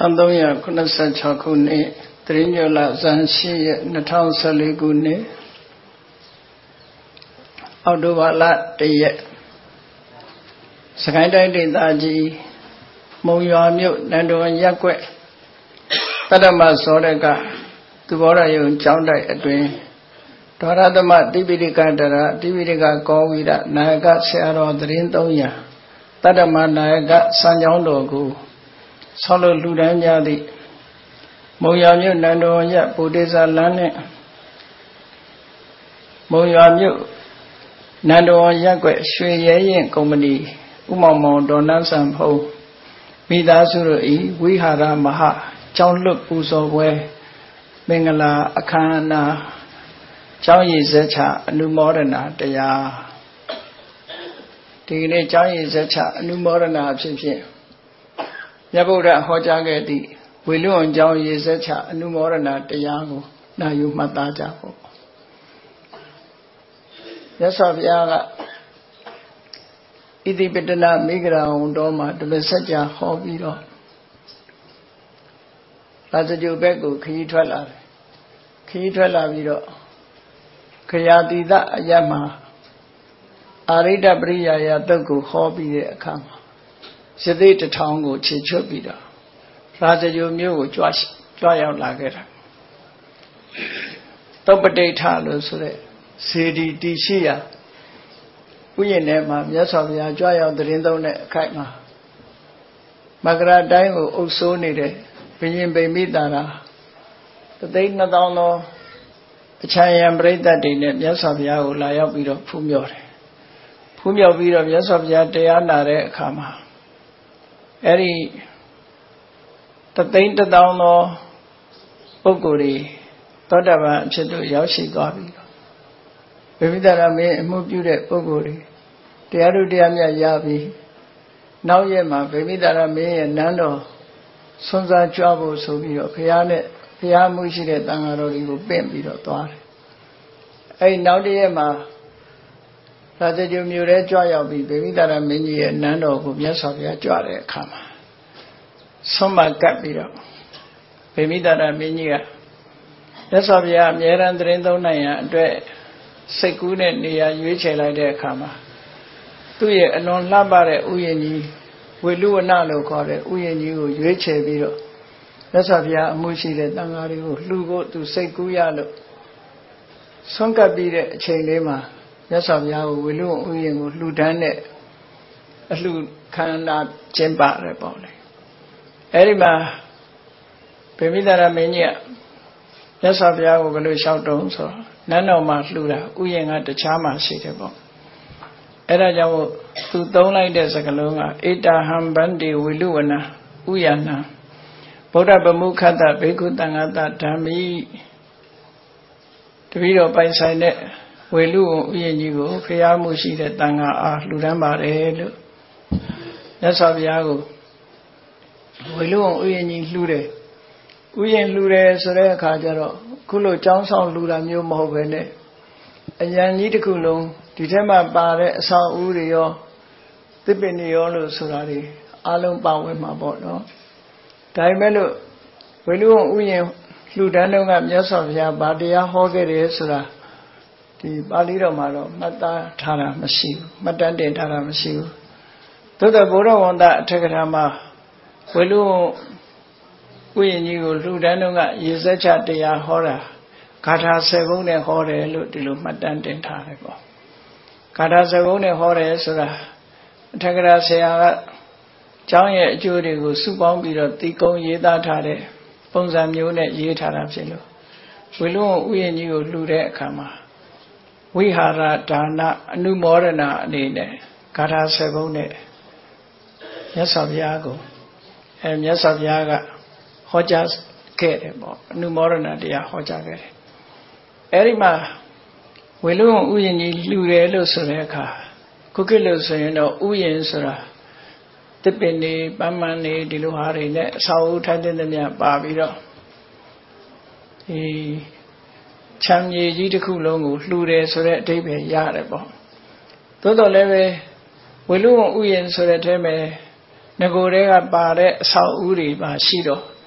1386 ခုနှစ်သရညောလဇန်ရှိရက်2014ခုနှစ်အောက်တိုဘာလ1ရက်စကိုင်းတိုင်းဒေသကြီးမုံရွာမြို့နန္ဒဝန်ရပ်ကွက်တတ္တမစောရကသူဘောရယုံကျောင်းတိုက်အတွင်ဒွါရသမတိပိဋကတရတိပိဋကကောဝိရနာယကဆရာတော်သတင်း300တတ္တမနာယကစံကျောင်းတော်ကိုဆောက်လုပ်လူတန်းများသည့်မုံရွာမြို့နန္ဒဝန်ရပ်ဗုဒ္ဓဇာလမ်းနှင့်မုံရွာမြို့နန္ဒဝန်ရပ်ကွက်ရွှေရဲရင်ကုမ္ပဏီဥမောင်မောင်ဒေါ်နန်းဆန်ဖုံးမိသားစုတို့၏ဝိဟာရမဟာကျောင်းလွတ်ပူဇော်ပွဲမင်္ဂလာအခမ်းအနားကျောင်းရည်စက်ချအနုမောဒနာတရားဒီနေ့ကျောင်းရည်စက်ချအနုမောဒနာအဖြစ်ဖြင့်မြတ်ဗုဒ္ဓဟောကြားခဲ့သည့်ဝေလွန်ကျောင်းရည်စက်ချအနုမောဒနာတရားကိုနာယူမှတ်သားကြဖို့မြတ်စွာဘုရားကဣတိပတနာမိဂရာဝံတော်မှာတပည့်ဆက်ကြာဟောပြီးတော့ရာဇဂိုဘက်ကိုခရီးထွက်လာတယ်ခရီးထွက်လာပြီးတော့ခရာတိတအယတ်မှာအာရိတပရိယာယတုတ်ကိုဟောပြီးတဲ့အခါမှာရသေးတထောင်ကိုခြေချွတ်ပြီးတော့ရာဇဂိုမြို့ကိုကြွရောက်လာခဲ့တာသုပ္ပတိဋ္ဌလို့ဆိုတဲ့စေတီတီရှိရာဥယျာဉ်ထဲမှာမြတ်စွာဘုရားကြွရောက်သတင်းသုံးတဲ့အခိုက်မှာမကရာတိုင်းကိုအုပ်စိုးနေတဲ့ဘုရင်ဗိမိတာရာ3,200,000သောအချမ်းယံပရိသတ်တွေနဲ့မြတ်စွာဘုရားကိုလာရောက်ပြီးတော့ဖူးမြော်တယ်ဖူးမြော်ပြီးတော့မြတ်စွာဘုရားတရားနာတဲ့အခါမှာအဲ့ဒီ3,200,000သောပုဂ္ဂိုလ်တွေသောတာပန်အဖြစ်သို့ရောက်ရှိသွားပြီဗိမိတာရမင်းအမှုပြုတဲ့ပုဂ္ဂိုလ်တွေတရားတို့တရားမြတ်ရပြီးနောက်ရက်မှာဗိမိတာရမင်းရဲ့နန်းတော်ဆွမ်းစားကြွဖို့ဆိုပြီးတော့ဘုရားနဲ့ဘုရားမှုရှိတဲ့တန်ဃာတော်တွေကိုပင့်ပြီးတော့သွားတယ်အဲဒီနောက်တစ်ရက်မှာရာဇဂိုမြို့ထဲကြွရောက်ပြီးဗိမိတာရမင်းကြီးရဲ့နန်းတော်ကိုမြတ်စွာဘုရားကြွတဲ့အခါမှာဆွမ်းမကပ်ပြီးတော့ဗိမိတာရမင်းကြီးကမြတ်စွာဘုရားအမြဲတမ်းသတင်းသုံးနိုင်ရန်အတွက်စိတ်ကူးတဲ့နေရာရွေးချယ်လိုက်တဲ့အခါမှာသူ့ရဲ့အလွန်လှပတဲ့ဥယျာဉ်ကြီးဝေလူဝနလို့ခေါ်တဲ့ဥယျာဉ်ကြီးကိုရွေးချယ်ပြီးတော့မြတ်စွာဘုရားအမှုရှိတဲ့တန်ဃာတွေကိုလှူဖို့သူစိတ်ကူးရလို့ဆွမ်းကပ်ပြီးတဲ့အချိန်လေးမှာမြတ်စွာဘုရားကိုဝေလူဥယျာဉ်ကိုလှူဒန်းတဲ့အလှူခန္ဓာကျင်းပတယ်ပေါ့လေအဲဒီမှာဗိမိတာရမင်းကြီးကမြတ်စွာဘုရားကိုဘယ်လိုလျှောက်တုံးဆိုတော့နန်းတော်မှာလှူတာဥယျာဉ်ကတခြားမှာရှိတယ်ပေါ့အဲ့ဒါကြောင့်သူသုံးလိုက်တဲ့စကားလုံးကဧတာဟံဗန္တိဝေလူဝနဥယနံဗုဒ္ဓဗမုခတ္တဘိက္ခုတံဃတဓမ္မိတပည့်တော်ပိုင်ဆိုင်တဲ့ဝေလူဥယျာဉ်ကြီးကိုဖျားမှုရှိတဲ့တန်ဃာအားလှူဒန်းပါတယ်လို့မြတ်စွာဘုရားကိုဝေလူဥယျာဉ်ကြီးလှူတယ်ဥယျာဉ်လှူတယ်ဆိုတဲ့အခါကျတော့ခုလိုကျောင်းဆောင်လှူတာမျိုးမဟုတ်ပဲနဲ့အရန်ကြီးတစ်ခုလုံးဒီထဲမှာပါတဲ့အဆောက်အဦတွေရောသစ်ပင်တွေရောလို့ဆိုတာတွေအလုံးပါဝင်မှာပေါ့နော်ဒါပေမဲ့လို့ဝေလူဥယျာဉ်လှူဒန်းတော့ကမြတ်စွာဘုရားဗာတရားဟောခဲ့တယ်ဆိုတာဒီပါဠိတော်မှာတော့မှတ်သားထားတာမရှိဘူးမှတ်တမ်းတင်ထားတာမရှိဘူးသို့သောဗုဒ္ဓဝန္တအထက်ကထာမှာဝေလူဥယျာဉ်ကြီးကိုလှူဒန်းတော့ကရေစက်ချတရားဟောတာဂါထာ10ခုနဲ့ဟောတယ်လို့ဒီလိုမှတ်တမ်းတင်ထားတယ်ပေါ့ဂါထာ10ခုနဲ့ဟောတယ်ဆိုတာအထက်ကထာဆရာကကျောင်းရဲ့အကျိုးတွေကိုစုပေါင်းပြီးတော့တီးကုံရေးသားထားတဲ့ပုံစံမျိုးနဲ့ရေးထားတာဖြစ်လို့ဝေလူဥယျာဉ်ကြီးကိုလှူတဲ့အခါမှာဝိဟာရဒါနအနုမောဒနာအနေနဲ့ဂါထာ10ခုနဲ့မြတ်စွာဘုရားကိုမြတ်စွာဘုရားကဟောကြားခဲ့တယ်ပေါ့အနုမောဒနာတရားဟောကြားခဲ့တယ်အဲဒီမှာဝေလူဥယျာဉ်ကြီးလှူတယ်လို့ဆိုတဲ့အခါခုခေတ်လို့ဆိုရင်တော့ဥယျာဉ်ဆိုတာသစ်ပင်တွေပန်းမန်တွေဒီလိုဟာတွေနဲ့အဆောက်အဦထိုင်တဲ့မြတ်ပါပြီးတော့ဒီချမ်းမြေကြီးတစ်ခုလုံးကိုလှူတယ်ဆိုတဲ့အဓိပ္ပာယ်ရတယ်ပေါ့သို့တော်လည်းပဲဝေလူဥယျာဉ်ဆိုတဲ့အဲမှာငကိုယ်တွေကပါတဲ့အဆောက်အဦတွေပါရှိတော့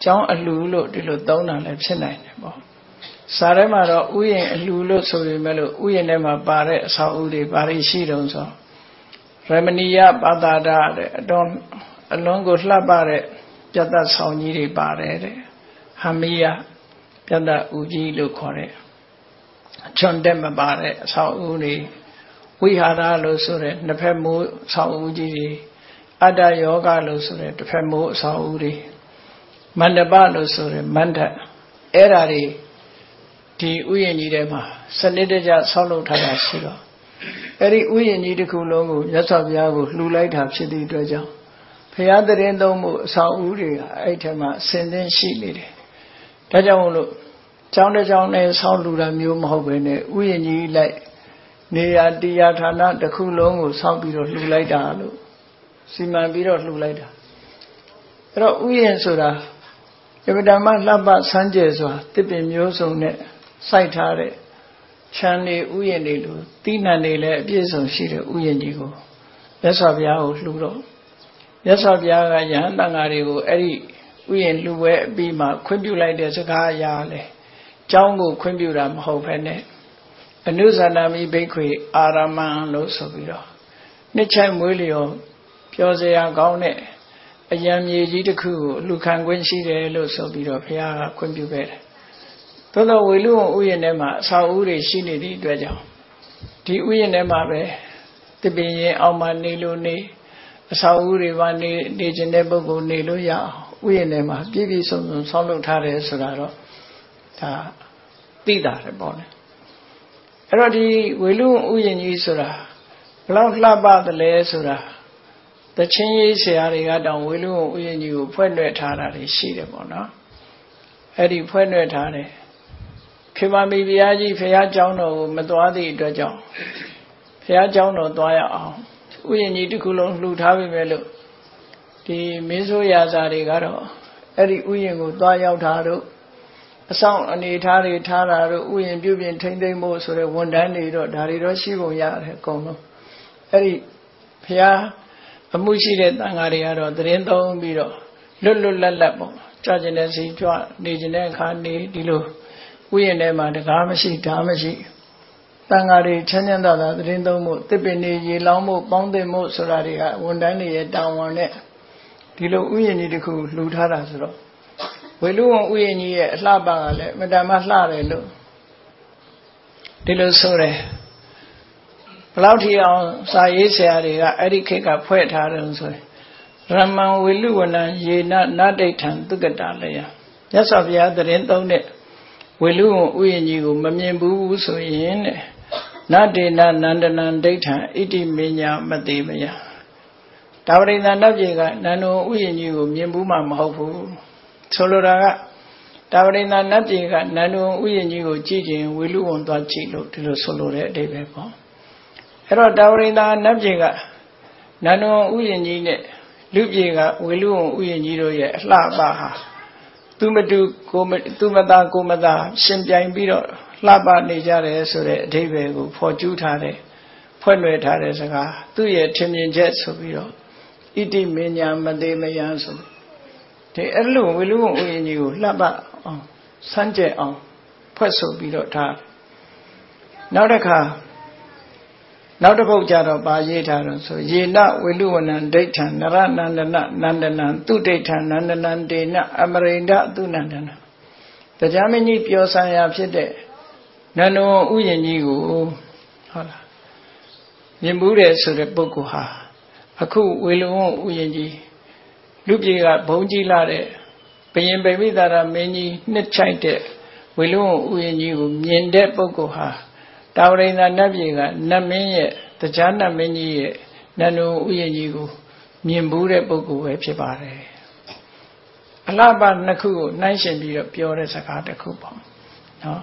ကျောင်းအလှလို့ဒီလိုသုံးတာလည်းဖြစ်နိုင်တယ်ပေါ့စာထဲမှာတော့ဥယျာဉ်အလှလို့ဆိုပေမဲ့လို့ဥယျာဉ်ထဲမှာပါတဲ့အဆောက်အဦတွေဘာတွေရှိတုံးဆိုရမဏီယပါတာဒတဲ့အလွန်ကိုလှပတဲ့ပြတ်သက်ဆောင်ကြီးတွေပါတယ်တဲ့ဟမိယပြတ်သက်ဥကြီးလို့ခေါ်တဲ့ချွန်တက်မပါတဲ့အဆောက်အဦတွေဝိဟာရလို့ဆိုတဲ့နှစ်ဖက်မိုးအဆောက်အဦကြီးတွေအတ္တယောဂလို့ဆိုတဲ့တစ်ဖက်မိုးအဆောက်အဦတွေမန္တပလို့ဆိုတဲ့မန္တအဲ့ဓာတွေဒီဥယျာဉ်ကြီးထဲမှာစနစ်တကျဆောက်လုပ်ထားတာရှိတော့အဲ့ဒီဥယျာဉ်ကြီးတစ်ခုလုံးကိုမြတ်စွာဘုရားကိုလှူလိုက်တာဖြစ်သည့်အတွက်ကြောင့်ဘုရားတရင်သုံးမှုအဆောက်အဦတွေကအဲ့ထဲမှာအစဉ်သင်းရှိနေတယ်ဒါကြောင့်မို့လို့ကျောင်းတစ်ကျောင်းနဲ့ဆောက်လှူတာမျိုးမဟုတ်ဘဲနဲ့ဥယျာဉ်ကြီးလိုက်နေရာတရားဌာနတစ်ခုလုံးကိုဆောက်ပြီးတော့လှူလိုက်တာလို့စီမံပြီးတော့လှူလိုက်တာအဲ့တော့ဥယျာဉ်ဆိုတာအဗ္ဗဓမ္မလှပစမ်းကြယ်စွာတစ်ပင်မျိုးစုံနဲ့စိုက်ထားတဲ့ခြံနေဥယျာဉ်တွေလိုတိနှံတွေလည်းအပြည့်စုံရှိတဲ့ဥယျာဉ်ကြီးကိုမြတ်စွာဘုရားကိုလှူတော့မြတ်စွာဘုရားကယဟန်တန်ဃာတွေကိုအဲ့ဒီဥယျာဉ်လှူပွဲအပြီးမှာခွင့်ပြုလိုက်တဲ့စကားအရာလေကျောင်းကိုခွင့်ပြုတာမဟုတ်ဘဲနဲ့အနုဇာနာမိဘိက္ခွေအာရမံလို့ဆိုပြီးတော့နှစ်ချိုင်မွေးလျော်ပျော်စရာကောင်းတဲ့အယံမြေကြီးတစ်ခုကိုလူခံခွင့်ရှိတယ်လို့ဆိုပြီးတော့ဘုရားကခွင့်ပြုခဲ့တယ်။သို့သောဝေလူဝဥယျာဉ်ထဲမှာအဆောက်အဦတွေရှိနေသည့်အတွက်ကြောင့်ဒီဥယျာဉ်ထဲမှာပဲတပင်ရင်အောက်မှာနေလို့နေအဆောက်အဦတွေမှာနေခြင်းတဲ့ပုဂ္ဂိုလ်နေလို့ရအောင်ဥယျာဉ်ထဲမှာပြည့်ပြည့်စုံစုံဆောက်လုပ်ထားတယ်ဆိုတာတော့ဒါသိတာပဲပေါ့လေ။အဲ့တော့ဒီဝေလူဝဥယျာဉ်ကြီးဆိုတာဘလောက်လှပသလဲဆိုတာတချင်းရေးဆရာတွေကတောင်ဝေလူဝဥယျာဉ်ကြီးကိုဖွဲ့နှဲ့ထားတာတွေရှိတယ်ပေါ့နော်အဲ့ဒီဖွဲ့နှဲ့ထားတယ်ခေမမီဘုရားကြီးဘုရားကျောင်းတော်ကိုမသွားသည့်အတွက်ကြောင့်ဘုရားကျောင်းတော်သွားရအောင်ဥယျာဉ်ကြီးတစ်ခုလုံးလှူထားပြီပဲလို့ဒီမင်းဆိုးရာဇာတွေကတော့အဲ့ဒီဥယျာဉ်ကိုသွားရောက်တာတို့အဆောင်အနေထားတွေထားတာတို့ဥယျာဉ်ပြုပြင်ထိမ့်သိမ့်ဖို့ဆိုတဲ့ဝန်ထမ်းတွေတော့ဒါတွေတော့ရှိပုံရတယ်အကုန်လုံးအဲ့ဒီဘုရားအမှုရှိတဲ့တန်ဃာတွေကတော့သတင်းသုံးပြီးတော့လွတ်လွတ်လပ်လပ်ပေါ့ကြာကျင်တဲ့စီကြွနေကျင်တဲ့အခါနေဒီလိုဥယျာဉ်ထဲမှာတကားမရှိဓာမရှိတန်ဃာတွေချမ်းချမ်းသာသာသတင်းသုံးမှုတစ်ပင်တွေရေလောင်းမှုပေါင်းတင်မှုဆိုတာတွေကဝန်ထမ်းတွေရဲ့တာဝန်နဲ့ဒီလိုဥယျာဉ်ကြီးတစ်ခုလှူထားတာဆိုတော့ဝေလူဝဥယျာဉ်ကြီးရဲ့အလှပကလည်းအမတန်မှလှတယ်လို့ဒီလိုဆိုတယ်ဘလောက်ထီအောင်စာရေးဆရာတွေကအဲ့ဒီခေတ်ကဖွဲ့ထားတယ်ဆိုရင်ရမံဝေလူဝနံယေနနဒိဋ္ဌံသုကတာလယမြတ်စွာဘုရားသတင်းသုံးတဲ့ဝေလူဝဥယျာဉ်ကြီးကိုမမြင်ဘူးဆိုရင်တဲ့နတေနနန္ဒနံဒိဋ္ဌံဣတိမညာမတိမယတာဝရိန္ဒနတ်ပြည်ကနန္ဒဝဥယျာဉ်ကြီးကိုမြင်ဘူးမှမဟုတ်ဘူးဆိုလိုတာကတာဝရိန္ဒနတ်ပြည်ကနန္ဒဝဥယျာဉ်ကြီးကိုကြည့်ခြင်းဝေလူဝံသွားကြည့်လို့ဒီလိုဆိုလိုတဲ့အဓိပ္ပာယ်ပေါ့အဲ့တော့တာဝရိန္ဒနတ်ပြည်ကနန္ဒဝဥယျာဉ်ကြီးနဲ့လူပြည်ကဝေလူဝံဥယျာဉ်ကြီးတို့ရဲ့အလှပဟာသူမတူသူမသာကိုမသာရှင်ပြိုင်ပြီးတော့လှပနေကြတယ်ဆိုတဲ့အဓိပ္ပာယ်ကိုဖော်ကျူးထားတဲ့ဖွဲ့လွယ်ထားတဲ့စကားသူ့ရဲ့ထင်မြင်ချက်ဆိုပြီးတော့ဣတိမညာမတိမယံဆိုဒီအဲ့လိုဝေလူဝံဥယျာဉ်ကြီးကိုလှပအောင်စမ်းကြဲအောင်ဖွဲ့ဆိုပြီးတော့ထားနောက်တစ်ခါနောက်တစ်ပုဒ်ကြတော့ပါရေးထားတော့ဆိုယေနဝေလူဝနံဒိဋ္ဌံနရနန္ဒနနန္ဒနံသူဒိဋ္ဌံနန္ဒနံတေနအမရိန္ဒသူနန္ဒနံတရားမင်းကြီးပြောဆံရဖြစ်တဲ့နန္ဒဝဥယျာဉ်ကြီးကိုဟုတ်လားမြင်ဘူးတယ်ဆိုတဲ့ပုဂ္ဂိုလ်ဟာအခုဝေလူဝဥယျာဉ်ကြီးလူပြေကဘုံကြီးလာတဲ့ဘယင်ဗိမိသာရမင်းကြီးနှစ်ချိုက်တဲ့ဝေလူဝဥယျာဉ်ကြီးကိုမြင်တဲ့ပုဂ္ဂိုလ်ဟာတာဝရိန္ဒနတ်ပြည်ကနတ်မင်းရဲ့တရားနတ်မင်းကြီးရဲ့နန္ဒဥယျာဉ်ကြီးကိုမြင်ဘူးတဲ့ပုဂ္ဂိုလ်ပဲဖြစ်ပါတယ်အလှပနှစ်ခုကိုနှိုင်းယှဉ်ပြီးတော့ပြောတဲ့စကားတစ်ခုပေါ့နော်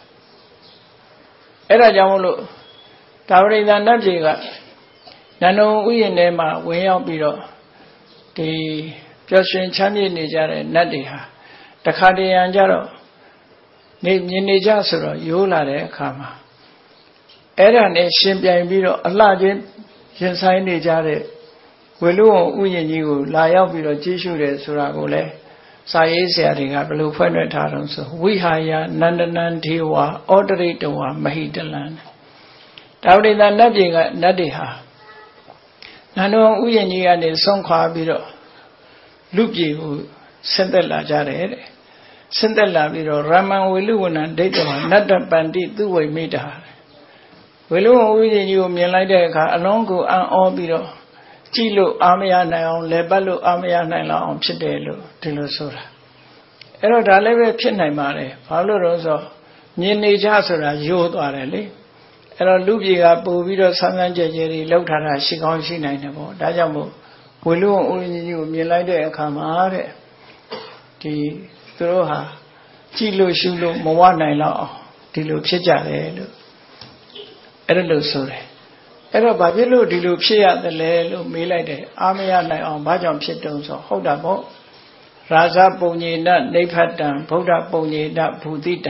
အဲ့ဒါကြောင့်မို့လို့တာဝရိန္ဒနတ်ပြည်ကနန္ဒဥယျာဉ်ထဲမှာဝင်ရောက်ပြီးတော့ဒီပျော်ရွှင်ချမ်းမြေ့နေကြတဲ့နတ်တွေဟာတခါတရံကြတော့မြင်နေကြဆိုတော့ရိုးလာတဲ့အခါမှာအဲ့ဒါနဲ့ရှင်ပြိုင်ပြီးတော့အလှချင်းရင်ဆိုင်နေကြတဲ့ဝေလူဝံဥယျာဉ်ကြီးကိုလာရောက်ပြီးတော့ကြည့်ရှုတယ်ဆိုတာကိုလည်းစာရေးဆရာတွေကဘယ်လိုဖွင့်ထွက်ထားတော့ဆိုဝိဟာယနန္ဒနံဒေဝဩတရိတဝမဟိတလံဒါဝိဒနတ်ပြည်ကနတ်တွေဟာနန္ဒဝန်ဥယျာဉ်ကြီးကနေဆုံးခွာပြီးတော့လူပြည်ကိုဆင်းသက်လာကြတယ်တဲ့ဆင်းသက်လာပြီးတော့ရမံဝေလူဝဏံဒိဋ္ဌဝနတ္တပန္တိသူဝိမိတာဝေလူဝဥယျာဉ်ကြီးကိုမြင်လိုက်တဲ့အခါအလုံးကိုအံ့ဩပြီးတော့ကြည့်လို့အာမရနိုင်အောင်လဲပတ်လို့အာမရနိုင်လောက်အောင်ဖြစ်တယ်လို့ဒီလိုဆိုတာအဲ့တော့ဒါလည်းပဲဖြစ်နိုင်ပါတယ်ဘာလို့လဲဆိုတော့မြင်နေကြဆိုတာယိုးသွားတယ်လေအဲ့တော့လူပြည်ကပို့ပြီးတော့ဆန်းဆန်းကြဲကြဲတွေလောက်ထားတာရှိကောင်းရှိနိုင်တယ်ပေါ့ဒါကြောင့်မို့ဝေလူဝဥယျာဉ်ကြီးကိုမြင်လိုက်တဲ့အခါမှာတဲ့ဒီသူတို့ဟာကြည့်လို့ရှုလို့မဝနိုင်တော့အောင်ဒီလိုဖြစ်ကြတယ်လို့အဲ့ဒါလို့ဆိုတယ်အဲ့တော့ဘာဖြစ်လို့ဒီလိုဖြစ်ရတယ်လဲလို့မေးလိုက်တယ်အာမရနိုင်အောင်ဘာကြောင့်ဖြစ်တုံးဆိုဟုတ်တာပေါ့ရာဇပုံညေနနိဖတ်တံဗုဒ္ဓပုံညေနဘူတိတံ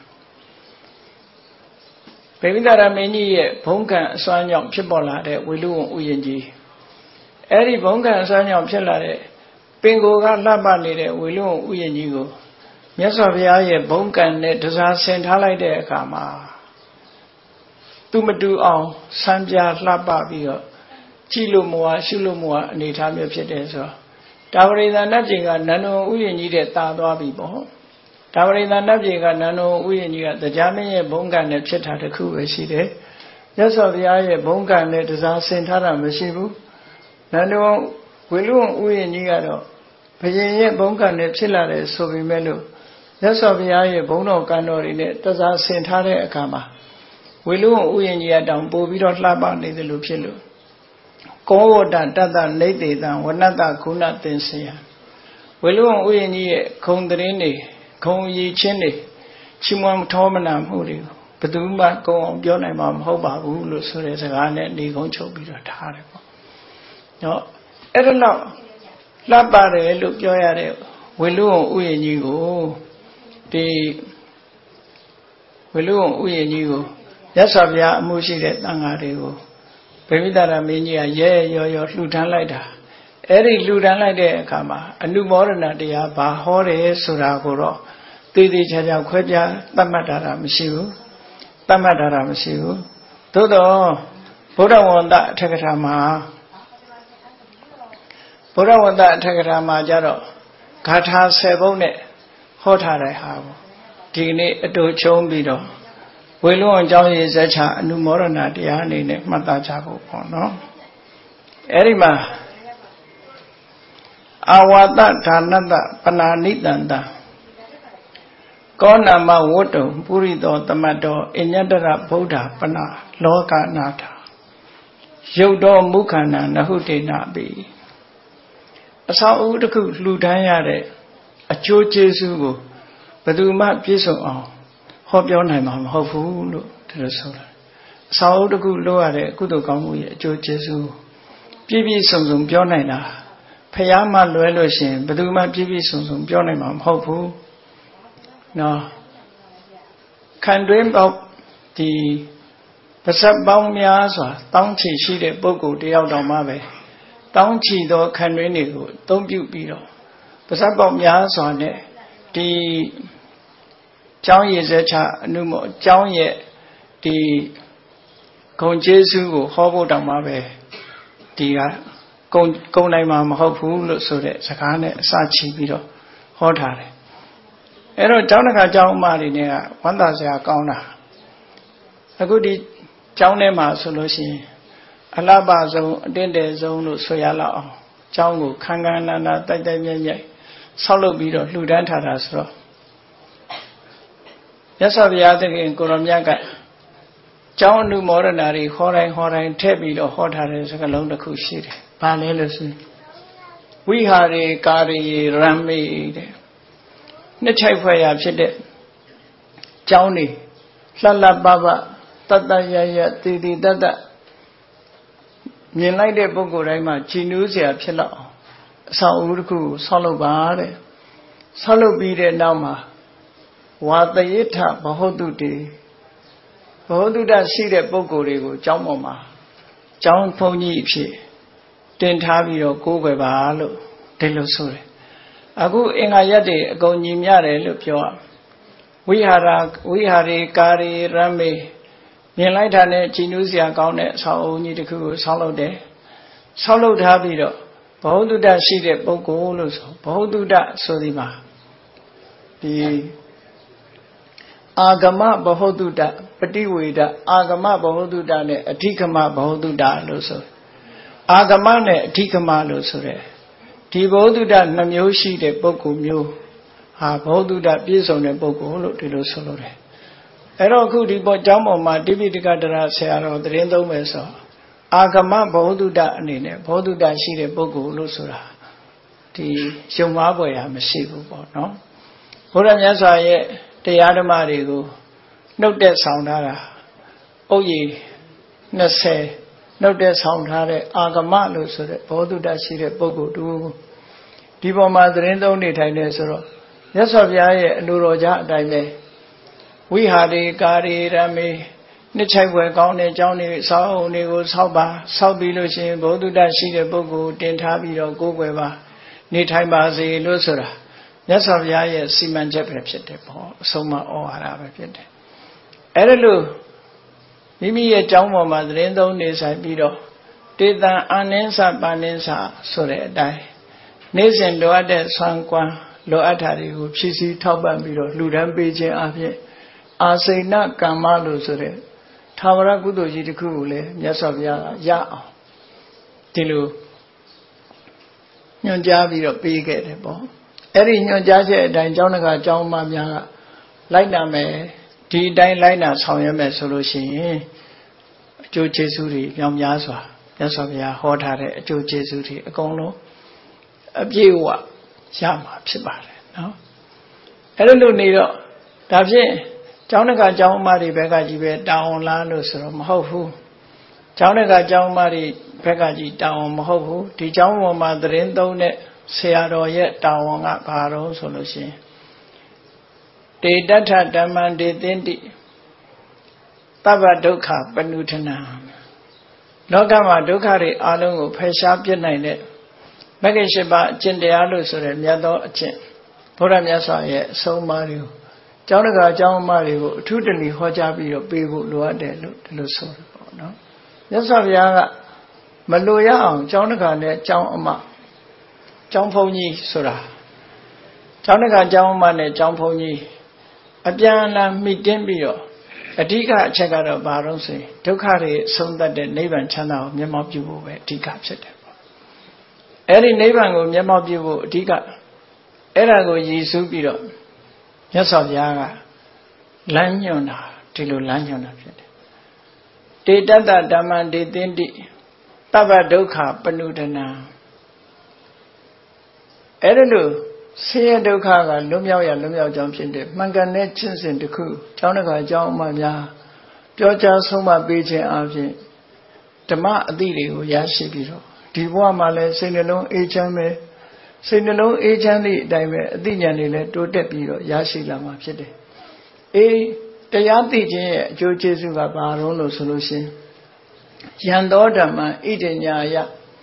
ဗေမိတာရမင်းကြီးရဲ့ဘုံကံအစွမ်းကြောင့်ဖြစ်ပေါ်လာတဲ့ဝေလူဝဥယျာဉ်ကြီးအဲ့ဒီဘုံကံအစွမ်းကြောင့်ဖြစ်လာတဲ့ပင်ကိုယ်ကလှပနေတဲ့ဝေလူဝဥယျာဉ်ကြီးကိုမြတ်စွာဘုရားရဲ့ဘုံကံနဲ့တစားဆင်ထားလိုက်တဲ့အခါမှာသူမတူအောင်စမ်းပြလှပပြီးတော့ကြည့်လို့မဝရှုလို့မဝအနေထားမျိုးဖြစ်တယ်ဆိုတော့တာဝရိန္ဒနတ်ပြည်ကနန္ဒဝန်ဥယျာဉ်ကြီးတဲ့တာသွားပြီပေါ့တာဝရိန္ဒနတ်ပြည်ကနန္ဒဝန်ဥယျာဉ်ကြီးကတရားမင်းရဲ့ဘုံကံနဲ့ဖြစ်တာတခုပဲရှိတယ်မြတ်စွာဘုရားရဲ့ဘုံကံနဲ့တစားဆင်ထားတာမရှိဘူးနန္ဒဝန်ဝေလူဝဥယျာဉ်ကြီးကတော့ဘုရင်ရဲ့ဘုံကံနဲ့ဖြစ်လာတယ်ဆိုပေမဲ့လို့မြတ်စွာဘုရားရဲ့ဘုံတော်ကံတော်တွေနဲ့တစားဆင်ထားတဲ့အခါမှာဝေလူဝဥယျာဉ်ကြီးကတောင်ပို့ပြီးတော့လှပနေတယ်လို့ဖြစ်လို့ကောဝတ္တတတ္တနေတေတံဝနတ္တခုဏသင်္ဆေယဝေလူဝဥယျာဉ်ကြီးရဲ့ခုံသတင်းတွေခုံရည်ချင်းတွေချီးမွမ်းထောမနာမှုတွေဘယ်သူမှကုံအောင်ပြောနိုင်မှာမဟုတ်ပါဘူးလို့ဆိုတဲ့စကားနဲ့နေကုန်းချုပ်ပြီးတော့ထားတယ်ပေါ့။နော်အဲ့ဒါတော့လှပတယ်လို့ပြောရတဲ့ဝေလူဝဥယျာဉ်ကြီးကိုဒီဝေလူဝဥယျာဉ်ကြီးကိုမြတ်စွာဘုရားအမှုရှိတဲ့တန်ဃာတွေကိုဗေမိတာရမင်းကြီးကရဲရောလှူဒန်းလိုက်တာအဲ့ဒီလှူဒန်းလိုက်တဲ့အခါမှာအနုမောဒနာတရားဘာဟောတယ်ဆိုတာကိုတော့သေသေးချာချာခွဲပြားသတ်မှတ်တာမရှိဘူးသတ်မှတ်တာမရှိဘူးသို့တော့ဗုဒ္ဓဝန္တအထက်ကထာမှာဗုဒ္ဓဝန္တအထက်ကထာမှာကြတော့ဂါထာ10ပုဒ်နဲ့ဟောထားတဲ့ဟာကိုဒီနေ့အတူချုံးပြီးတော့ဝေလူဝံကျောင်းရေးဇက်ချအနုမောဒနာတရားအနေနဲ့မှတ်သားကြဖို့ပေါ့နော်အဲ့ဒီမှာအာဝါဒဒါနတပနာနိတန္တကောနာမဝတ္တုပုရိသောတမတ်တော်အညတရဗုဒ္ဓပနာလောကနာထယုတ်တော်မုခန္ဓာနဟုတေနပိအဆောက်အဦတစ်ခုလှူဒန်းရတဲ့အကျိုးကျေးဇူးကိုဘယ်သူမှပြည့်စုံအောင်ဟောပြောနိုင်မှာမဟုတ်ဘူးလို့ဒီလိုဆိုတာအဆောက်အဦတစ်ခုလုပ်ရတဲ့ကုသိုလ်ကောင်းမှုရဲ့အကျိုးကျေးဇူးပြည့်ပြည့်စုံစုံပြောနိုင်တာဖယားမှလွဲလို့ရှိရင်ဘယ်သူမှပြည့်ပြည့်စုံစုံပြောနိုင်မှာမဟုတ်ဘူးနော်ခံတွင်းပေါက်ဒီပါဇက်ပေါင်းများစွာတောင်းချီရှိတဲ့ပုဂ္ဂိုလ်တယောက်တောင်မှပဲတောင်းချီသောခံတွင်းတွေကိုအသုံးပြုပြီးတော့ပါဇက်ပေါက်များစွာနဲ့ဒီကျောင်းရည်စက်ချအနုမောကျောင်းရဲ့ဒီဂုံကျေးဇူးကိုဟောဖို့တောင်မှပဲဒီကကုံနိုင်မှာမဟုတ်ဘူးလို့ဆိုတဲ့စကားနဲ့အစချီပြီးတော့ဟောထားတယ်အဲ့တော့ကျောင်းတကာကျောင်းအမတွေနဲ့ကဝမ်းသာစရာကောင်းတာအခုဒီကျောင်းထဲမှာဆိုလို့ရှိရင်အလှပဆုံးအတင့်တယ်ဆုံးလို့ဆိုရလောက်အောင်ကျောင်းကိုခန်းခန်းနာနာတိုက်တိုက်မြဲမြဲဆောက်လုပ်ပြီးတော့လှူဒန်းထားတာဆိုတော့မြတ်စွာဘုရားသခင်ကိုရောမြတ်ကကျောင်းအနုမောဒနာတွေဟောတိုင်းထည့်ပြီးတော့ဟောထားတဲ့စကားလုံးတစ်ခုရှိတယ်။ဘာလဲလို့ဆိုဝိဟာရေကာရေရမ္မေတဲ့နှစ်ချိုက်ဖွဲ့ရာဖြစ်တဲ့ကျောင်းတွေလှလှပပတတရရတည်တည်တတ်မြင်လိုက်တဲ့ပုဂ္ဂိုလ်တိုင်းမှာကြည်နူးစရာဖြစ်လောက်အောင်အဆောက်အဦတစ်ခုကိုဆောက်လုပ်ပါတဲ့ဆောက်လုပ်ပြီးတဲ့နောက်မှာဝါတယိထဘဟုတုတေဘဟုတုတရှိတဲ့ပုဂ္ဂိုလ်တွေကိုကျောင်းပေါ်မှာကျောင်းဘုန်းကြီးအဖြစ်တင်ထားပြီးတော့ကိုးကွယ်ပါလို့ဒီလိုဆိုတယ်အခုအင်္ဂါရက်တွေအကုန်ညီမျှတယ်လို့ပြောရဝိဟာရီကာရီရမေမြင်လိုက်တာနဲ့ကြည်နူးစရာကောင်းတဲ့အဆောက်အဦကြီးတစ်ခုကိုဆောက်လုပ်တယ်ဆောက်လုပ်ထားပြီးတော့ဘဟုတုတရှိတဲ့ပုဂ္ဂိုလ်လို့ဆိုဘဟုတုတဆိုဒီမှာဒီအာဂမဘဟုတုတပฏิဝေဒအာဂမဘဟုတုတနဲ့အဓိကမဘဟုတုတလို့ဆိုအာဂမနဲ့အဓိကမလို့ဆိုတဲ့ဒီဘဟုတုတနှမျိုးရှိတဲ့ပုဂ္ဂိုလ်မျိုးဟာဘဟုတုတပြည့်စုံတဲ့ပုဂ္ဂိုလ်လို့ဒီလိုဆိုလို့တယ်အဲ့တော့အခုဒီပေါ်ကျောင်းပေါ်မှာတိပိဋကတရဆရာတော်သတင်းသုံးမယ်ဆိုအာဂမဘဟုတုတအနေနဲ့ဘဟုတုတရှိတဲ့ပုဂ္ဂိုလ်လို့ဆိုတာဒီယုံမှားပွဲရမရှိဘူးပေါ့နော်ဘုရားမြတ်စွာရဲ့တရားဓမ္မတွေကိုနှုတ်တဲ့ဆောင်ထားတာအုပ်ရည်20နှုတ်တဲ့ဆောင်ထားတဲ့အာဂမလို့ဆိုတဲ့ဘောဓုတရှိတဲ့ပုဂ္ဂိုလ်တူဒီပေါ်မှာသတင်းသုံးနေထိုင်နေဆိုတော့မြတ်စွာဘုရားရဲ့အလိုတော်ကြအတိုင်းပဲဝိဟာရီကာရီရမေနှစ်ချိုက်ွယ်ကောင်းတဲ့အကြောင်းတွေဆောက်အောင်တွေကိုဆောက်ပါဆောက်ပြီးလို့ရှိရင်ဘောဓုတရှိတဲ့ပုဂ္ဂိုလ်တင်ထားပြီးတော့ကိုးကွယ်ပါနေထိုင်ပါစေလို့ဆိုတာမြတ်စွာဘုရားရဲ့စီမံချက်ပဲဖြစ်တယ်ပေါ့အဆုံးအမဩဝါဒပဲဖြစ်တယ်အဲ့ဒါလို့မိမိရဲ့ကျောင်းပေါ်မှာသတင်းသုံးနေဆိုင်ပြီးတော့တေတံအာနင်းစပါနင်းစဆိုတဲ့အတိုင်းနေ့စဉ်လိုအပ်တဲ့ဆွမ်းကွမ်းလိုအပ်တာတွေကိုဖြည့်ဆည်းထောက်ပံ့ပြီးတော့လှူဒန်းပေးခြင်းအပြင်အာစိဏကမ္မလို့ဆိုတဲ့သာဝရကုသိုလ်ကြီးတစ်ခုကိုလည်းမြတ်စွာဘုရားကရအောင်ဒီလိုညွှန်ကြားပြီးတော့ပေးခဲ့တယ်ပေါ့အဲ့ဒီညွှန်ကြားချက်အတိုင်းကျောင်းတကာကျောင်းမများကလိုက်နာမယ်ဒီအတိုင်းလိုက်နာဆောင်ရွက်မယ်ဆိုလို့ရှိရင်အကျိုးကျေးဇူးတွေမြောက်များစွာမြတ်စွာဘုရားဟောထားတဲ့အကျိုးကျေးဇူးတွေအကုန်လုံးအပြည့်အဝရမှာဖြစ်ပါတယ်နော်အဲ့လိုနေတော့ဒါဖြင့်ကျောင်းတကာကျောင်းအမတွေဘက်ကကြီးပဲတာဝန်လားလို့ဆိုတော့မဟုတ်ဘူးကျောင်းတကာကျောင်းအမတွေဘက်ကကြီးတာဝန်မဟုတ်ဘူးဒီကျောင်းပေါ်မှာသတင်းသုံးတဲ့ဆရာတော်ရဲ့တာဝန်ကဘာတော့ဆိုလို့ရှိရင်တေတ္ထဓမ္မံဒေသင်တိသဗ္ဗဒုက္ခပနုထနာလောကမှာဒုက္ခတွေအလုံးကိုဖယ်ရှားပြစ်နိုင်တဲ့မဂ္ဂင်၈ပါးအကျင့်တရားလို့ဆိုတဲ့မြတ်သောအကျင့်ဘုရားမြတ်စွာရဲ့အဆုံးအမတွေကိုကျောင်းတကာကျောင်းအမတွေကိုအထူးတလီဟောကြားပြီးတော့ပေးဖို့လိုအပ်တယ်လို့ဒီလိုဆိုတယ်ပေါ့နော်မြတ်စွာဘုရားကမလိုရအောင်ကျောင်းတကာနဲ့ကျောင်းအမကျောင်းဘုန်းကြီးဆိုတာကျောင်းတကာကျောင်းအမနဲ့ကျောင်းဘုန်းကြီးအပြန်အလှန်မိတင်းပြီးတော့အဓိကအချက်ကတော့ဘာလို့ဆိုရင်ဒုက္ခတွေဆုံးသတ်တဲ့နိဗ္ဗာန်ချမ်းသာကိုမျက်မှောက်ပြုဖို့ပဲအဓိကဖြစ်တယ်ပေါ့အဲ့ဒီနိဗ္ဗာန်ကိုမျက်မှောက်ပြုဖို့အဓိကအဲ့ဒါကိုရည်စူးပြီးတော့မြတ်စွာဘုရားကလမ်းညွှန်တာဒီလိုလမ်းညွှန်တာဖြစ်တယ်တေတတ္တဓမ္မံဒေသင်တိသဗ္ဗဒုက္ခပနုဒနာအဲ့ဒါလို့ဆင်းရဲဒုက္ခကလွတ်မြောက်ရလွတ်မြောက်ကြောင်းဖြစ်တဲ့မှန်ကန်တဲ့ကျင့်စဉ်တစ်ခုကျောင်းတကာကျောင်းအမများပြောကြားဆုံးမပေးခြင်းအပြင်ဓမ္မအသည့်တွေကိုရရှိပြီးတော့ဒီဘဝမှာလည်းစိတ်နှလုံးအေးချမ်းပဲစိတ်နှလုံးအေးချမ်းသည့်အတိုင်းပဲအသိဉာဏ်တွေလည်းတိုးတက်ပြီးတော့ရရှိလာမှာဖြစ်တယ်အေးတရားသိခြင်းရဲ့အကျိုးကျေးဇူးကဘာလို့ဆိုလို့ရှိရင်ယံသောဓမ္မဣတိညာယ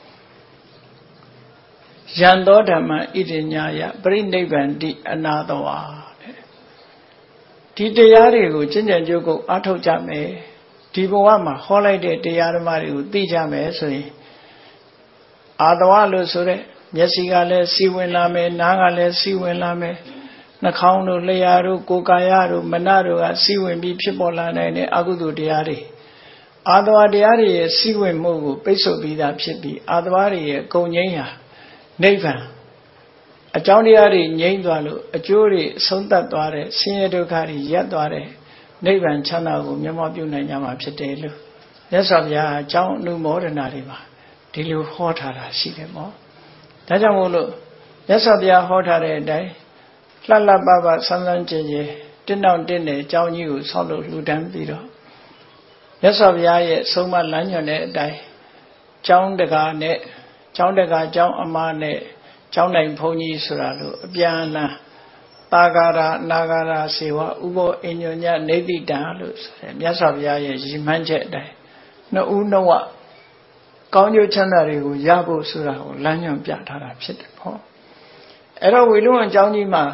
ယံသောဓမ္မဣတိညာယပရိနိဗ္ဗန္တိအနာတဝါတဲ့ဒီတရားတွေကိုကျင့်ကြံကြိုးကိုအားထုတ်ကြမယ်ဒီဘဝမှာဟောလိုက်တဲ့တရားဓမ္မတွေကိုသိကြမယ်ဆိုရင်အာတဝါလို့ဆိုတဲ့မျက်စိကလည်းစီဝင်လာမယ်နားကလည်းစီဝင်လာမယ်နှာခေါင်းတို့လျှာတို့ကိုယ်ကာယတို့မနတို့ကစီဝင်ပြီးဖြစ်ပေါ်လာနိုင်တဲ့အကုသိုလ်တရားတွေအာတဝါတရားတွေရဲ့စီဝင်မှုကိုပိတ်ဆို့ပြီးသားဖြစ်ပြီးအာတဝါတွေရဲ့ဂုဏ်ငြိမ်းရာနိဗ္ဗာန်အကြောင်းတရားတွေငြိမ်းသွားလို့အကျိုးတွေဆုံးသက်သွားတဲ့ဆင်းရဲဒုက္ခတွေရပ်သွားတဲ့နိဗ္ဗာန်ချမ်းသာကိုမျက်မှောက်ပြုနိုင်ကြမှာဖြစ်တယ်လို့မြတ်စွာဘုရားအကြောင်းအနုမောဒနာတွေမှာဒီလိုဟောထားတာရှိတယ်ပေါ့ဒါကြောင့်မို့လို့မြတ်စွာဘုရားဟောထားတဲ့အတိုင်းလှလှပပဆန်းဆန်းကျင်ကျင်တင်းတောင်တင်းတဲ့အကြောင်းကြီးကိုဆောက်လို့လှူဒန်းပြီးတော့မြတ်စွာဘုရားရဲ့ဆုံးမလမ်းညွှန်တဲ့အတိုင်းကျောင်းတကာနဲ့ကျောင်းတကာကျောင်းအမနဲ့ကျောင်းနိုင်ဘုန်းကြီးဆိုတာလို့အပြန်အလှန်သာဂရအနာဂရစေဝဥဘောအညွညနေတိတံလို့ဆိုတယ်မြတ်စွာဘုရားရဲ့ရည်မှန်းချက်အတိုင်းနှစ်ဦးနှစ်ဝကောင်းကျိုးချမ်းသာတွေကိုရဖို့ဆိုတာကိုလမ်းညွှန်ပြထားတာဖြစ်တယ်ပေါ့အဲ့တော့ဝေလူဝန်ကျောင်းကြီးမှာ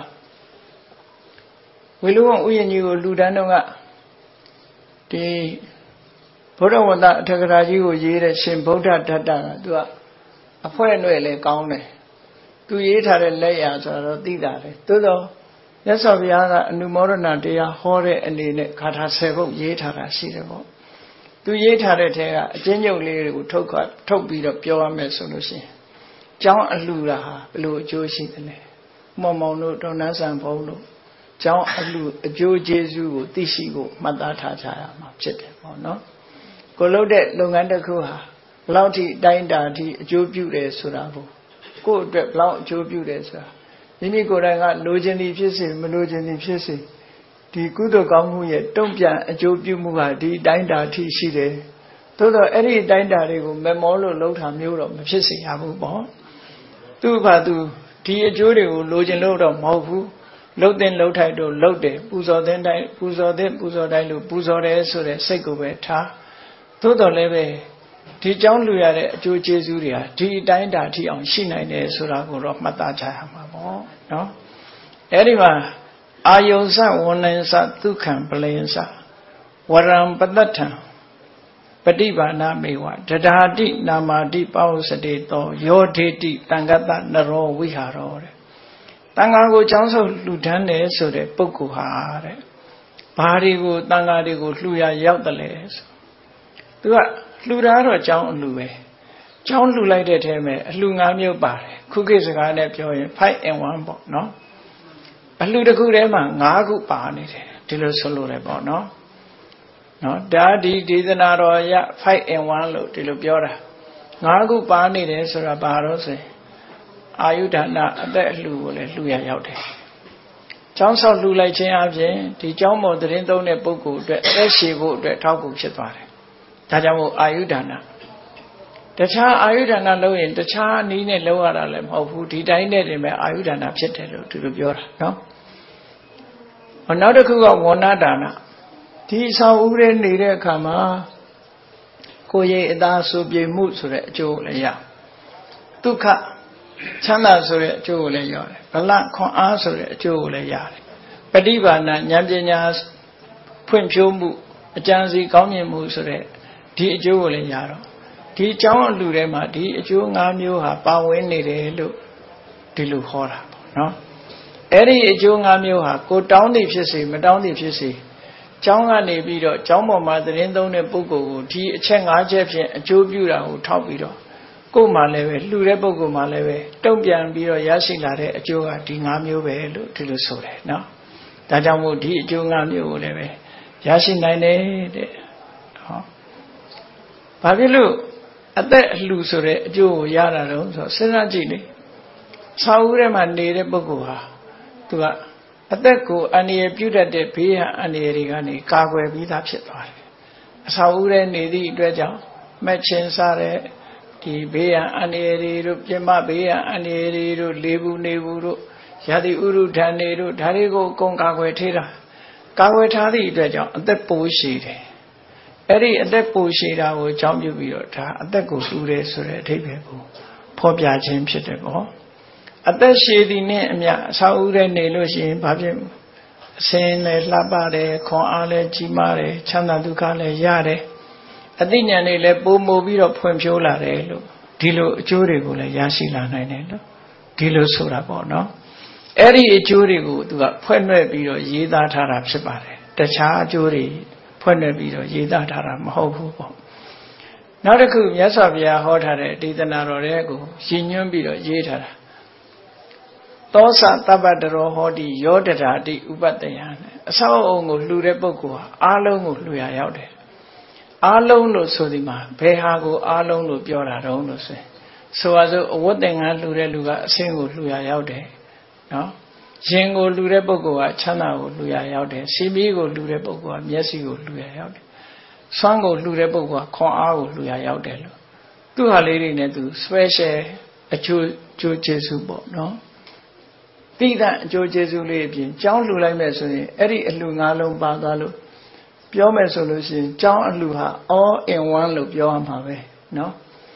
ဝေလူဝန်ဥယျာဉ်ကြီးကိုလူတန်းတော့ကဒီဘုရားဝတ္တအထက်ကရာကြီးကိုရေးတဲ့ရှင်ဗုဒ္ဓဓတ္တကသူကအဖွဲအနှဲ့လဲကောင်းတယ်သူရေးထားတဲ့လက်ရာဆိုတော့သိတာလေသို့တော့မြတ်စွာဘုရားကအနုမောဒနာတရားဟောတဲ့အနေနဲ့ဂါထာ10ပုဒ်ရေးထားတာရှိတယ်ပေါ့သူရေးထားတဲ့ထဲကအကျဉ်းချုပ်လေးတွေကိုထုတ်ပြီးတော့ပြောရမယ်ဆိုလို့ရှိရင်ကျောင်းအလှူတာဟာဘယ်လိုအကျိုးရှိသလဲမောင်မောင်တို့ဒေါ်နန်းဆန်ဘုံတို့ကျောင်းအလှူအကျိုးကျေးဇူးကိုသိရှိဖို့မှတ်သားထားကြရမှာဖြစ်တယ်ပေါ့နော်ကိုလုပ်တဲ့လုပ်ငန်းတစ်ခုဟာဘယ်လောက်ထိတိုင်းတာထိအကျိုးပြုတယ်ဆိုတာကိုကိုယ့်အတွက်ဘယ်လောက်အကျိုးပြုတယ်ဆိုတာမိမိကိုယ်တိုင်ကလိုချင်သည်ဖြစ်စေမလိုချင်သည်ဖြစ်စေဒီကုသိုလ်ကောင်းမှုရဲ့တုံ့ပြန်အကျိုးပြုမှုဟာဒီတိုင်းတာထိရှိတယ်သို့တော့အဲ့ဒီတိုင်းတာတွေကိုမမောလို့လှုပ်တာမျိုးတော့မဖြစ်စေရဘူးပေါ့သူ့ဘာသူဒီအကျိုးတွေကိုလိုချင်လို့တော့မဟုတ်ဘူးလှုပ်တဲ့လှုပ်ထိုက်တော့လှုပ်တယ်ပူဇော်တဲ့တိုင်းပူဇော်တဲ့ပူဇော်တိုင်းလို့ပူဇော်တယ်ဆိုတဲ့စိတ်ကိုပဲထားသို့တော်လည်းပဲဒီကြောင်းလူရတဲ့အကျိုးကျေးဇူးတွေဟာဒီအတိုင်းတာထိအောင်ရှိနိုင်တယ်ဆိုတာကိုတော့မှတ်သားကြရမှာပေါ့နော်အဲ့ဒီမှာအာယုံစဝဏ္ဏံစဒုက္ခံပလယံစဝရံပတ္တထံပฏิဘာနာမေဝဒဒာတိနာမာတိပဝစတေတောယောဒေတိတံဂတနရောဝိဟာရောတဲ့တန်ဃာကိုကျောင်းဆုပ်လှူဒန်းတယ်ဆိုတဲ့ပုဂ္ဂိုလ်ဟာတဲ့ဘာတွေကိုတန်ဃာတွေကိုလှူရရောက်တယ်လဲဆိုသူကလှူတာတော့ကျောင်းအလှူပဲကျောင်းလှူလိုက်တဲ့ထဲမှာအလှူ၅မျိုးပါတယ်ခုခေတ်စကားနဲ့ပြောရင်5 in 1ပေါ့နော်အလှူတစ်ခုထဲမှာ5ခုပါနေတယ်ဒီလိုဆိုလို့လည်းပေါ့နော်ဒါဒီဒေသနာတော်ရ5 in 1လို့ဒီလိုပြောတာ5ခုပါနေတယ်ဆိုတာဘာလို့ဆိုရင်အာယုဒါနအသက်အလှူကိုလည်းလှူရရောက်တယ်ကျောင်းဆောက်လှူလိုက်ခြင်းအပြင်ဒီကျောင်းပေါ်သတင်းသုံးတဲ့ပုဂ္ဂိုလ်အတွက်အသက်ရှည်ဖို့အတွက်ထောက်ကူဖြစ်သွားတယ်ဒါကြောင့်မို့အာယုဒါနတခြားအာယုဒါနလုပ်ရင်တခြားအနည်းနဲ့လုပ်ရတာလည်းမဟုတ်ဘူးဒီတိုင်းနဲ့တင်ပဲအာယုဒါနဖြစ်တယ်လို့သူတို့ပြောတာနော်နောက်တစ်ခုကဝဏ္ဏဒါနဒီဆောင်ဥရဲနေတဲ့အခါမှာကိုယ်ရဲ့အသာဆိုပြေမှုဆိုတဲ့အကျိုးကိုလည်းရဒုက္ခချမ်းသာဆိုတဲ့အကျိုးကိုလည်းရတယ်ဗလခွန်အားဆိုတဲ့အကျိုးကိုလည်းရတယ်ပฏิဘာနာဉာဏ်ပညာဖွံ့ဖြိုးမှုအကျဉ်းစီကောင်းမြင်မှုဆိုတဲ့ဒီအကျိုးကိုလည်းရတော့ဒီအကြောင်းအလှူထဲမှာဒီအကျိုး၅မျိုးဟာပါဝင်နေတယ်လို့ဒီလိုခေါ်တာပေါ့နော်အဲ့ဒီအကျိုး၅မျိုးဟာကိုတောင်းသည်ဖြစ်စေမတောင်းသည်ဖြစ်စေကျောင်းကနေပြီးတော့ကျောင်းပေါ်မှာသတင်းသုံးတဲ့ပုဂ္ဂိုလ်ကိုဒီအချက်၅ချက်ဖြင့်အကျိုးပြုတာကိုထောက်ပြီးတော့ကိုယ်မှလည်းပဲလှူတဲ့ပုဂ္ဂိုလ်မှလည်းပဲတုံ့ပြန်ပြီးတော့ရရှိလာတဲ့အကျိုးကဒီ၅မျိုးပဲလို့ဒီလိုဆိုတယ်နော်ဒါကြောင့်မို့ဒီအကျိုး၅မျိုးကိုလည်းပဲရရှိနိုင်တယ်တဲ့ဟောဘာဖြစ်လို့အသက်အလှူဆိုတဲ့အကျိုးကိုရတာတော့ဆိုစဉ်းစားကြည့်လေဆောက်ဦးထဲမှာနေတဲ့ပုဂ္ဂိုလ်ဟာသူကအသက်ကိုအန္တရာယ်ပြုတတ်တဲ့ဘေးရန်အန္တရာယ်တွေကနေကာကွယ်ပြီးသားဖြစ်သွားတယ်အဆောက်ဦးထဲနေသည့်အတွက်ကြောင့်မက်ချင်းစားတဲ့ဒီဘေးရန်အန္တရာယ်တွေတို့ပြမဘေးရန်အန္တရာယ်တွေတို့လေဘူးနေဘူးတို့ရာသီဥတုဓာတ်တွေတို့ဒါတွေကိုအကုန်ကာကွယ်ထားတာကာကွယ်ထားသည့်အတွက်ကြောင့်အသက်ပိုရှည်တယ်အဲ့ဒီအသက်ပိုရှည်တာကိုအကြောင်းပြုပြီးတော့ဒါအသက်ကိုလှူတယ်ဆိုတဲ့အဓိပ္ပာယ်ကိုဖော်ပြခြင်းဖြစ်တယ်ပေါ့အသက်ရှည်သည်နဲ့အမျှအဆောက်အဦထဲနေလို့ရှိရင်ဘာဖြစ်အစင်းလည်းလှပတယ်ခွန်အားလည်းကြီးမားတယ်ချမ်းသာဒုက္ခလည်းရတယ်အသိဉာဏ်တွေလည်းပိုမိုပြီးတော့ဖွံ့ဖြိုးလာတယ်လို့ဒီလိုအကျိုးတွေကိုလည်းရရှိလာနိုင်တယ်လို့ဒီလိုဆိုတာပေါ့နော်အဲ့ဒီအကျိုးတွေကိုသူကဖွဲ့နှဲ့ပြီးတော့ရေးသားထားတာဖြစ်ပါတယ်တခြားအကျိုးတွေဖွဲ့နှဲ့ပြီးတော့ရေးသားထားတာမဟုတ်ဘူးပေါ့နောက်တစ်ခုမြတ်စွာဘုရားဟောထားတဲ့ဒေသနာတော်တွေကိုရည်ညွှန်းပြီးတော့ရေးထားတာသောစတပ္ပတရောဟောတိယောတဓာတိဥပတ္တယံအဆောက်အအုံကိုလှူတဲ့ပုဂ္ဂိုလ်ဟာအားလုံးကိုလှူရရောက်တယ်အားလုံးလို့ဆိုဒီမှာဘယ်ဟာကိုအားလုံးလို့ပြောတာတုံးလို့ဆိုပါစို့အဝတ်သင်္ကန်းလှူတဲ့လူကအဆင်းကိုလှူရရောက်တယ်နော်ရင်ကိုလှူတဲ့ပုဂ္ဂိုလ်ကချမ်းသာကိုလှူရရောက်တယ်စီမီးကိုလှူတဲ့ပုဂ္ဂိုလ်ကမျက်စိကိုလှူရရောက်တယ်ဆွမ်းကိုလှူတဲ့ပုဂ္ဂိုလ်ကခွန်အားကိုလှူရရောက်တယ်လို့သူဟာလေးတွေနဲ့သူ special အကျိုးကျေးဇူးပေါ့နော်တိဒအကျိုးကျေးဇူးလေးအပြင်ကျောင်းလှူလိုက်မယ်ဆိုရင်အဲ့ဒီအလှူ၅လုံးပါသွားလို့ပြောမယ်ဆိုလို့ရှိရင်ကျောင်းအလှူဟာ all in one လို့ပြောရမှာပဲเนาะ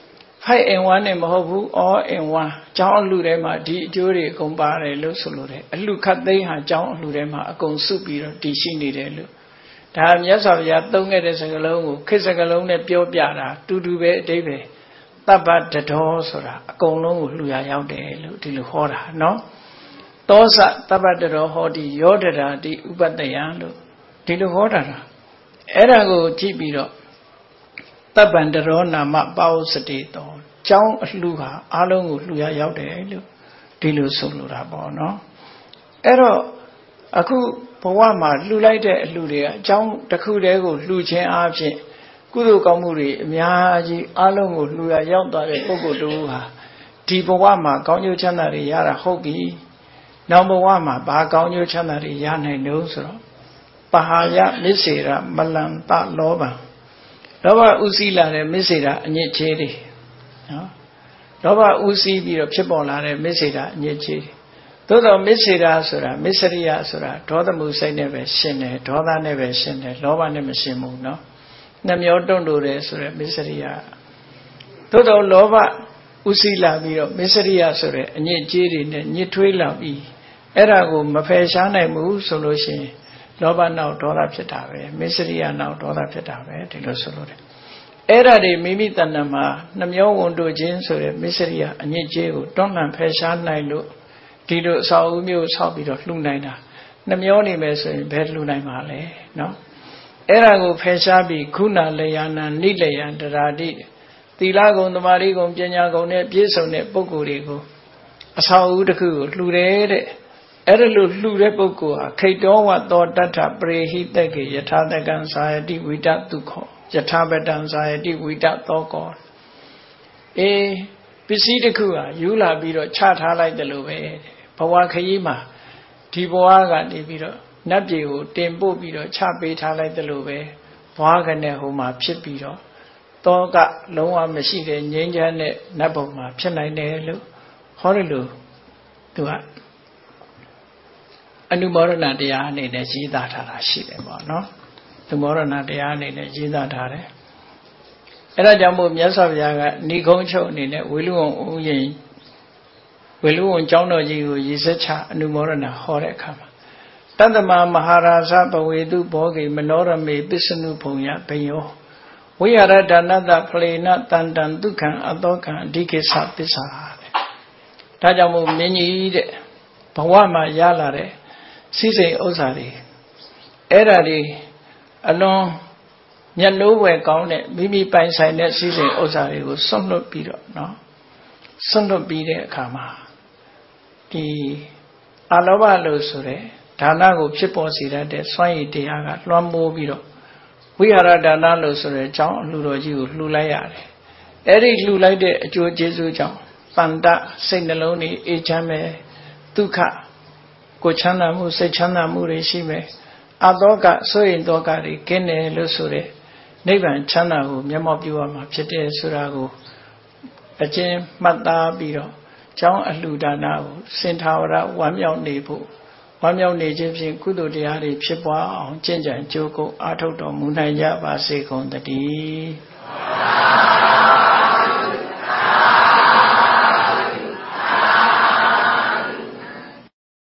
5 in 1နဲ့မဟုတ်ဘူး all in 1ကျောင်းအလှထဲမှာဒီအကျိုးတွေအကုန်ပါတယ်လို့ဆိုလို့တယ်အလှခတ်သိမ်းဟာကျောင်းအလှထဲမှာအကုန်စုပြီးတော့တည်ရှိနေတယ်လို့ဒါမြတ်စွာဘုရားသုံးခဲ့တဲ့စကားလုံးကိုခေတ်စကားလုံးနဲ့ပြောပြတာတူတူပဲအတိပ္ပယ်တပ္ပတတော်ဆိုတာအကုန်လုံးကိုလှူရရောက်တယ်လို့ဒီလိုဟောတာနော်သောစတပ္ပတတော်ဟောတိယောဒရာတိဥပတ္တယလို့ဒီလိုဟောတာအဲ့ဒါကိုကြည့်ပြီးတော့တပ္ပံတရောနာမပါဝစတိတောကျောင်းအလှဟာအားလုံးကိုလှူရရောက်တယ်လို့ဒီလိုဆိုလိုတာပေါ့နော်အဲ့တော့အခုဘဝမှာလှူလိုက်တဲ့အလှတွေကအကျောင်းတစ်ခုတည်းကိုလှူခြင်းအပြင်ကုသိုလ်ကောင်းမှုတွေအများကြီးအားလုံးကိုလှူရရောက်သွားတဲ့ပုဂ္ဂိုလ်တို့ဟာဒီဘဝမှာကောင်းကျိုးချမ်းသာတွေရတာဟုတ်ပြီနောက်ဘဝမှာဘာကောင်းကျိုးချမ်းသာတွေရနိုင်လို့ဆိုတော့ပဟာယမစ္စေရမလံတလောဘံလောဘဥစည်းလာတဲ့မစ္စေရအညစ်အကြေးတွေနော်လောဘဥစည်းပြီးတော့ဖြစ်ပေါ်လာတဲ့မစ္စေရအညစ်အကြေးသို့တော့မစ္စေရဆိုတာမစ္စရိယဆိုတာဒေါသမှုစိတ်နဲ့ပဲရှင်တယ်ဒေါသနဲ့ပဲရှင်တယ်လောဘနဲ့မရှင်ဘူးနော်နှမျောတွန့်လို့တယ်ဆိုရယ်မစ္စရိယသို့တော့လောဘဥစည်းလာပြီးတော့မစ္စရိယဆိုတဲ့အညစ်အကြေးတွေနဲ့ညစ်ထွေးလာပြီးအဲ့ဒါကိုမဖယ်ရှားနိုင်ဘူးဆိုလို့ရှိရင်လောဘနောက်ဒေါသဖြစ်တာပဲမစ္စရိယနောက်ဒေါသဖြစ်တာပဲဒီလိုဆိုလို့တယ်အဲ့ဒါတွေမိမိတဏ္ဍာမှာနှမျောဝန်တို့ခြင်းဆိုတဲ့မစ္စရိယအညစ်အကြေးကိုတွန်းလှန်ဖယ်ရှားနိုင်လို့ဒီလိုအစာအုပ်မျိုးဆောက်ပြီးတော့လှူနိုင်တာနှမျောနေမယ်ဆိုရင်ဘယ်လှူနိုင်မှာလဲနော်အဲ့ဒါကိုဖယ်ရှားပြီးခုနလျာဏနိလယံတရာတိသီလဂုဏ်သမာဓိဂုဏ်ပညာဂုဏ်နဲ့ပြည့်စုံတဲ့ပုဂ္ဂိုလ်တွေကိုအစာအုပ်တစ်ခုကိုလှူတယ်တဲ့အဲ့ဒါလို့လှူတဲ့ပုဂ္ဂိုလ်ဟာခိတ္တောဝသောတတ္ထပရိဟိတက္ကေယထာတကံသာယတိဝိတဒုက္ခောယထာပတံသာယတိဝိတသောကောပစ္စည်းတစ်ခုဟာယူလာပြီးတော့ချထားလိုက်တယ်လို့ပဲဘဝခရီးမှာဒီဘဝကနေပြီးတော့နတ်ပြည်ကိုတင်ပို့ပြီးတော့ချပေးထားလိုက်တယ်လို့ပဲဘဝကနေဟိုမှာဖြစ်ပြီးတော့တောကလုံးဝမရှိတဲ့ငြိမ်းချမ်းတဲ့နတ်ဘုံမှာဖြစ်နိုင်တယ်လို့ဟောတယ်လို့သူကအနုမောဒနာတရားအနေနဲ့ရေးသားထားတာရှိတယ်ပေါ့နော်အနုမောဒနာတရားအနေနဲ့ရေးသားထားတယ်အဲ့ဒါကြောင့်မို့မြတ်စွာဘုရားကဏိကုံးချုပ်အနေနဲ့ဝေလူဝံဥယျာဉ်ဝေလူဝံကျောင်းတော်ကြီးကိုရည်စက်ချအနုမောဒနာဟောတဲ့အခါမှာတတ္တမမဟာရာဇဘဝေတုဘောဂေမနောရမေပစ္စနုဘုံယဘယောဝိဟာရဒါနတဖလေနတန်တံဒုက္ခံအတောခံအဓိကိစ္စပစ္စာတဲ့ဒါကြောင့်မို့မင်းကြီးတဲ့ဘဝမှာရလာတဲ့စိစိမ်ဥစ္စာတွေအဲ့ဒါတွေအလွန်မျက်နှိုးဝယ်ကောင်းတဲ့မိမိပိုင်ဆိုင်တဲ့စိစိမ်ဥစ္စာတွေကိုဆွန့်လွတ်ပြီးတော့နော်ဆွန့်လွတ်ပြီးတဲ့အခါမှာဒီအလောဘလို့ဆိုတဲ့ဒါနကိုဖြစ်ပေါ်စေတတ်တဲ့စွမ်းရည်တရားကလွှမ်းမိုးပြီးတော့ဝိဟာရဒါနလို့ဆိုတဲ့အကြောင်းအလှူတော်ကြီးကိုလှူလိုက်ရတယ်အဲ့ဒီလှူလိုက်တဲ့အကျိုးကျေးဇူးကြောင့်တန်တစိတ်နှလုံးတွေအေးချမ်းမယ်ဒုက္ခကိုချမ်းသာမှုစိတ်ချမ်းသာမှုတွေရှိမယ်အတောကဆိုရင်တောကတွေကင်းတယ်လို့ဆိုတဲ့နိဗ္ဗာန်ချမ်းသာကိုမျက်မှောက်ပြုရမှာဖြစ်တယ်ဆိုတာကိုအကျဉ်းမှတ်သားပြီးတော့ကျောင်းအလှူဒါနကိုစင်ထာဝရဝမ်းမြောက်နေဖို့ဝမ်းမြောက်နေခြင်းဖြင့်ကုသိုလ်တရားတွေဖြစ်ပွားအောင်ကျင့်ကြံကြိုးကုပ်အားထုတ်တော်မူနိုင်ကြပါစေကုန်သတည်း